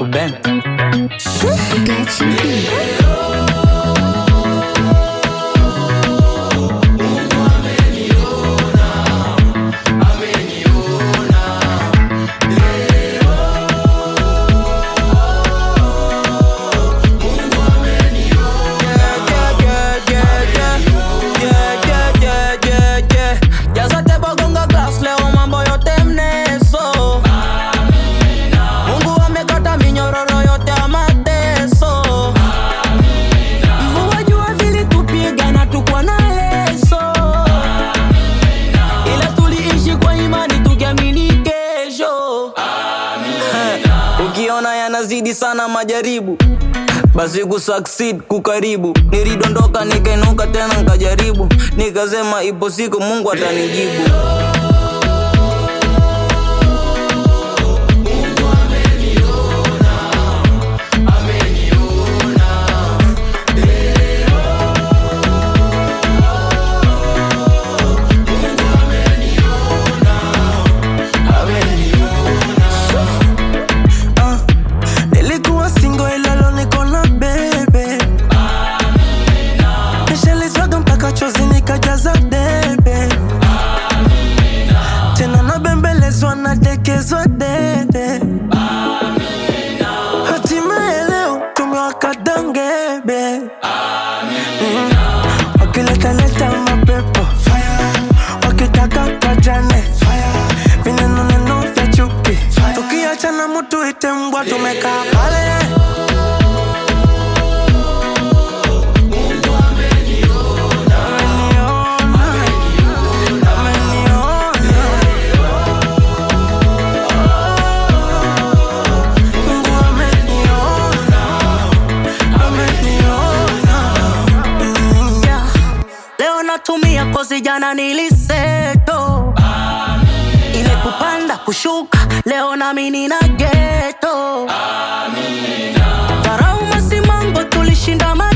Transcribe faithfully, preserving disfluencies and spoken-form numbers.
Ben. Ukiona yanazidi sana majaribu, basi kusucceed kukaribu. Nilidondoka nikainuka tena nikajaribu, nikasema ipo siku Mungu atanijibu. Nadekezwa dede, hatimaye leo tumewaka dangebe. mm. Wakileta leta mapepo fire, wakitaka pajane fire, vineno neno vya chuki fire. Tukiachana mtu ite mbwa tumekaa pale. Tumia kozi jana niliseto, ile kupanda kushuka leo na mimi na ghetto. Amina. Tarau masimango tulishinda.